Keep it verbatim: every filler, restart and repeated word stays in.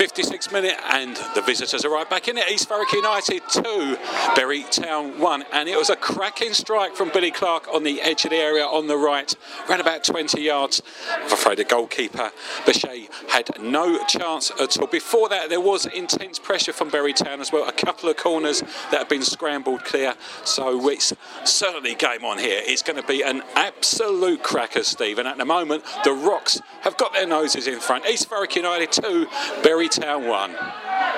fifty-sixth minute, and the visitors are right back in it. East Thurrock United two, Bury Town one, and it was a cracking strike from Billy Clark on the edge of the area on the right, around about twenty yards. I'm afraid the goalkeeper Bechet had no chance at all. Before that, there was intense pressure from Bury Town as well. A couple of corners that have been scrambled clear. So it's certainly game on here. It's going to be an absolute cracker, Steve. And at the moment, the Rocks have got their noses in front. East Thurrock United two, Bury Town one.